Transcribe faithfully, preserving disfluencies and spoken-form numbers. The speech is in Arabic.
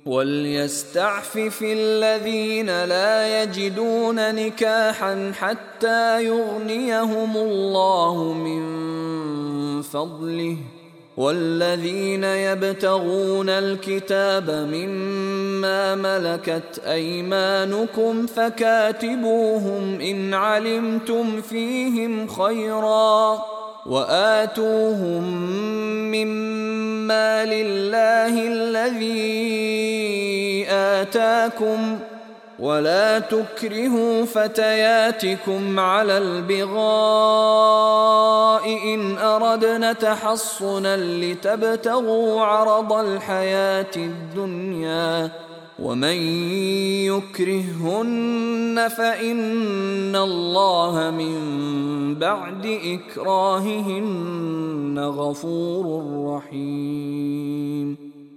وَلْيَسْتَعْفِفِ الَّذِينَ لَا يَجِدُونَ نِكَاحًا حَتَّى يُغْنِيَهُمُ اللَّهُ مِنْ فَضْلِهِ، وَالَّذِينَ يَبْتَغُونَ الْكِتَابَ مِمَّا مَلَكَتْ أَيْمَانُكُمْ فَكَاتِبُوهُمْ إِنْ عَلِمْتُمْ فِيهِمْ خَيْرًا، وَآتُوهُمْ مِمَّا لِلَّهِ الَّذِي آتَاكُمْ، وَلَا تُكْرِهُوا فَتَيَاتِكُمْ عَلَى الْبِغَاءِ إِنْ أَرَدْنَ تَحَصُّنًا لِتَبْتَغُوا عَرَضَ الْحَيَاةِ الدُّنْيَا، وَمَنْ يُكْرِههُّنَّ فَإِنَّ اللَّهَ مِنْ بَعْدِ إِكْرَاهِهِنَّ غَفُورٌ رَحِيمٌ.